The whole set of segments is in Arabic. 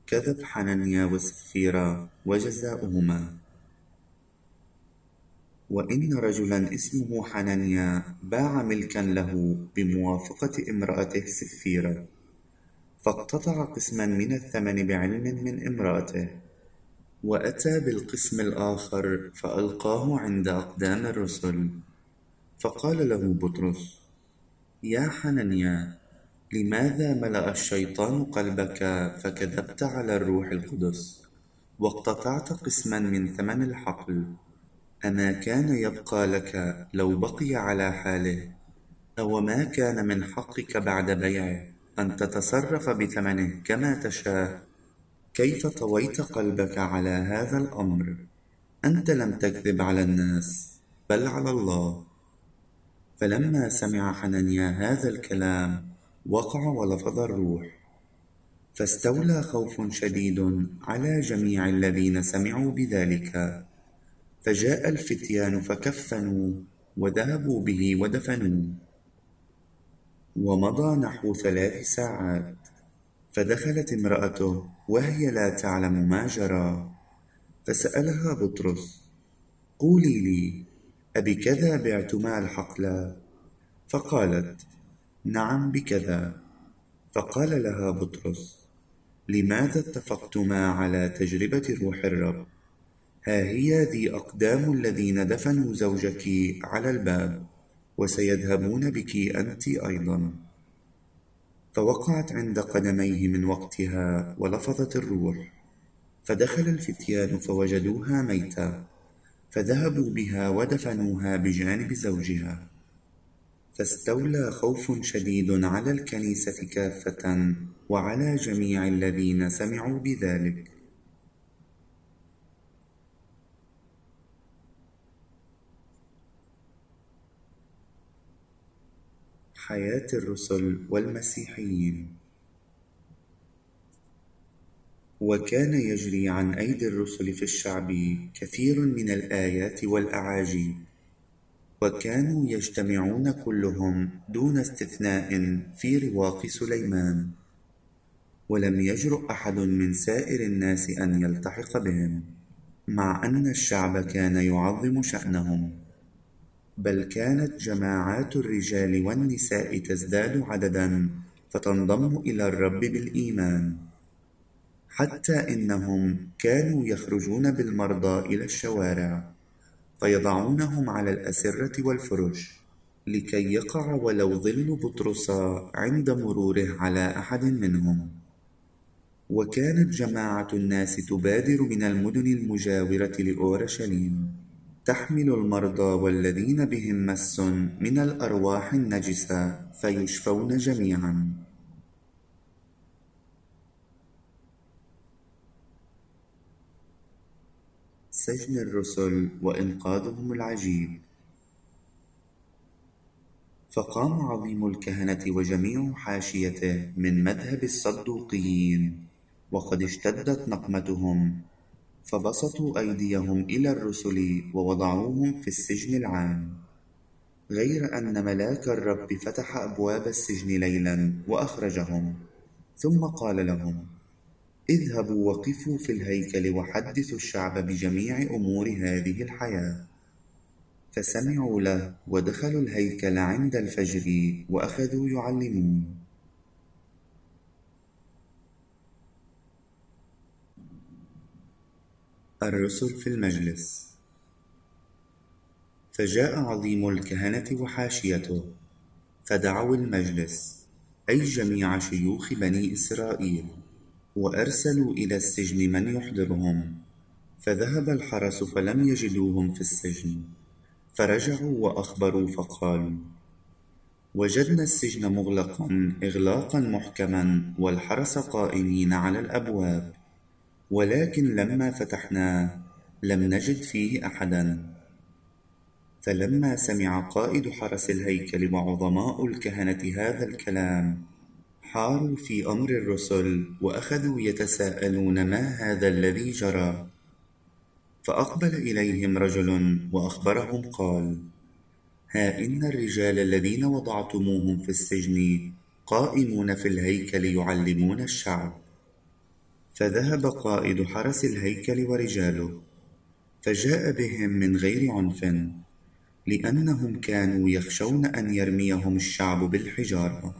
كذب حنانيا وسفيرا وجزاؤهما. وإن رجلا اسمه حنانيا باع ملكا له بموافقة امرأته سفيرة، فاقتطع قسما من الثمن بعلم من امرأته، وأتى بالقسم الآخر فألقاه عند أقدام الرسل. فقال له بطرس: يا حنانيا، لماذا ملأ الشيطان قلبك فكذبت على الروح القدس واقتطعت قسما من ثمن الحقل؟ أما كان يبقى لك لو بقي على حاله؟ أو ما كان من حقك بعد بيعه أن تتصرف بثمنه كما تشاء؟ كيف طويت قلبك على هذا الأمر؟ أنت لم تكذب على الناس بل على الله. فلما سمع حنانيا هذا الكلام وقع ولفظ الروح، فاستولى خوف شديد على جميع الذين سمعوا بذلك. فجاء الفتيان فكفنوا وذهبوا به ودفنوه. ومضى نحو 3 ساعات، فدخلت امرأته وهي لا تعلم ما جرى، فسألها بطرس: قولي لي، أبكذا بعتما الحقل؟ فقالت: نعم بكذا. فقال لها بطرس: لماذا اتفقتما على تجربة روح الرب؟ ها هي ذي أقدام الذين دفنوا زوجك على الباب، وسيذهبون بك أنت أيضا. فوقعت عند قدميه من وقتها ولفظت الروح. فدخل الفتيان فوجدوها ميتة، فذهبوا بها ودفنوها بجانب زوجها. فاستولى خوف شديد على الكنيسة كافة وعلى جميع الذين سمعوا بذلك. حياة الرسل والمسيحيين. وكان يجري عن أيدي الرسل في الشعب كثير من الآيات والأعاجيب، وكانوا يجتمعون كلهم دون استثناء في رواق سليمان، ولم يجرؤ أحد من سائر الناس أن يلتحق بهم، مع أن الشعب كان يعظم شأنهم، بل كانت جماعات الرجال والنساء تزداد عددا فتنضم إلى الرب بالإيمان، حتى إنهم كانوا يخرجون بالمرضى إلى الشوارع فيضعونهم على الأسرة والفرش لكي يقع ولو ظل بطرس عند مروره على أحد منهم. وكانت جماعة الناس تبادر من المدن المجاورة لأورشليم تحمل المرضى والذين بهم مس من الأرواح النجسة فيشفون جميعا. سجن الرسل وإنقاذهم العجيب. فقام عظيم الكهنة وجميع حاشيته من مذهب الصدوقيين، وقد اشتدت نقمتهم، فبسطوا أيديهم إلى الرسل ووضعوهم في السجن العام، غير أن ملاك الرب فتح أبواب السجن ليلا وأخرجهم، ثم قال لهم: اذهبوا وقفوا في الهيكل وحدثوا الشعب بجميع أمور هذه الحياة. فسمعوا له ودخلوا الهيكل عند الفجر وأخذوا يعلمون. الرسل في المجلس. فجاء عظيم الكهنة وحاشيته فدعوا المجلس، أي جميع شيوخ بني إسرائيل، وأرسلوا إلى السجن من يحضرهم. فذهب الحرس فلم يجدوهم في السجن، فرجعوا وأخبروا فقالوا: وجدنا السجن مغلقا إغلاقا محكما والحرس قائمين على الأبواب، ولكن لما فتحناه لم نجد فيه أحدا. فلما سمع قائد حرس الهيكل وعظماء الكهنة هذا الكلام حاروا في أمر الرسل وأخذوا يتساءلون ما هذا الذي جرى. فأقبل إليهم رجل وأخبرهم قال: ها إن الرجال الذين وضعتموهم في السجن قائمون في الهيكل يعلمون الشعب. فذهب قائد حرس الهيكل ورجاله، فجاء بهم من غير عنف، لأنهم كانوا يخشون أن يرميهم الشعب بالحجارة.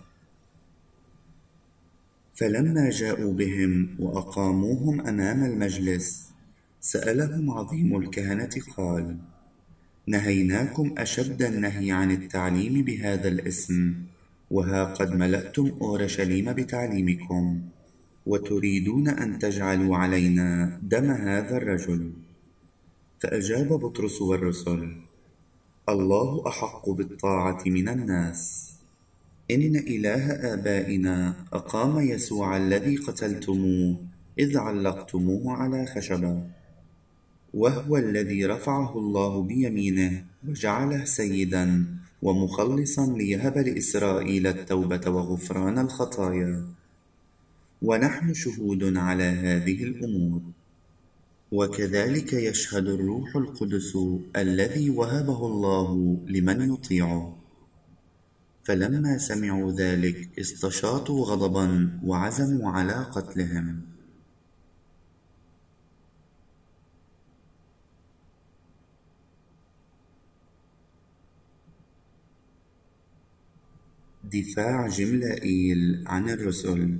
فلما جاءوا بهم وأقاموهم أمام المجلس، سألهم عظيم الكهنة قال: نهيناكم أشد النهي عن التعليم بهذا الاسم، وها قد ملأتم أورشليم بتعليمكم، وتريدون أن تجعلوا علينا دم هذا الرجل. فأجاب بطرس والرسل: الله أحق بالطاعة من الناس. إن إله آبائنا أقام يسوع الذي قتلتموه إذ علقتموه على خشبة، وهو الذي رفعه الله بيمينه وجعله سيدا ومخلصا ليهب لإسرائيل التوبة وغفران الخطايا. ونحن شهود على هذه الأمور، وكذلك يشهد الروح القدس الذي وهبه الله لمن يطيعه. فلما سمعوا ذلك استشاطوا غضبا وعزموا على قتلهم. دفاع جملائيل عن الرسل.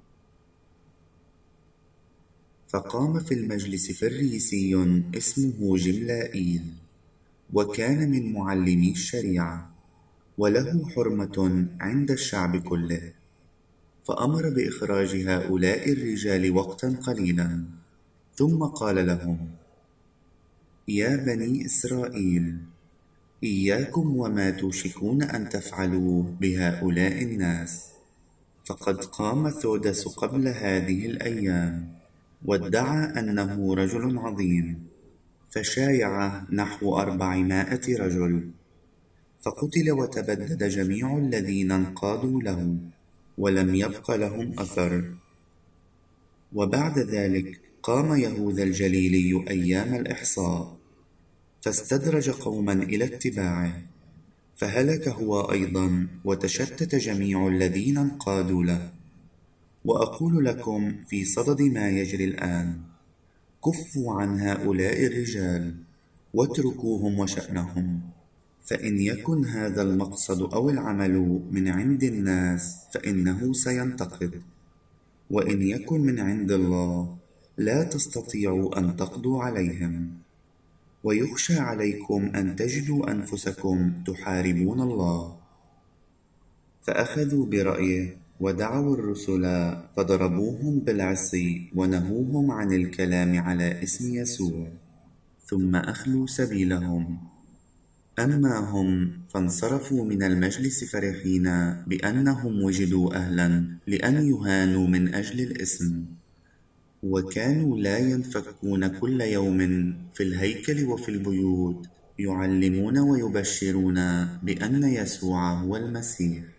فقام في المجلس فريسي اسمه جملائيل، وكان من معلمي الشريعة، وله حرمة عند الشعب كله، فأمر بإخراج هؤلاء الرجال وقتا قليلا، ثم قال لهم: يا بني إسرائيل، إياكم وما توشكون أن تفعلوه بهؤلاء الناس، فقد قام ثودس قبل هذه الأيام وادعى أنه رجل عظيم، فشايع نحو 400 رجل، فقتل وتبدد جميع الذين انقادوا له، ولم يبق لهم أثر. وبعد ذلك قام يهوذا الجليلي أيام الإحصاء، فاستدرج قوما إلى اتباعه، فهلك هو أيضا، وتشتت جميع الذين انقادوا له. وأقول لكم في صدد ما يجري الآن: كفوا عن هؤلاء الرجال واتركوهم وشأنهم، فإن يكن هذا المقصد أو العمل من عند الناس فإنه سينتقد، وإن يكن من عند الله لا تستطيعوا أن تقضوا عليهم. ويخشى عليكم أن تجدوا أنفسكم تحاربون الله. فأخذوا برأيه ودعوا الرسل فضربوهم بالعصي ونهوهم عن الكلام على اسم يسوع، ثم أخلوا سبيلهم. أما هم فانصرفوا من المجلس فرحين بأنهم وجدوا أهلا لأن يهانوا من أجل الاسم. وكانوا لا ينفكون كل يوم في الهيكل وفي البيوت، يعلمون ويبشرون بأن يسوع هو المسيح.